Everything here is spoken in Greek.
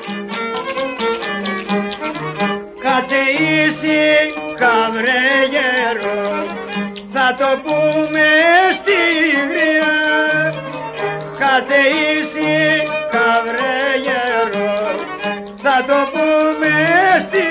Κάτσε ήσυχα βρε γέρο, θα το πούμε στη γριά. Κάτσε ήσυχα βρε γέρο, θα το πούμε στη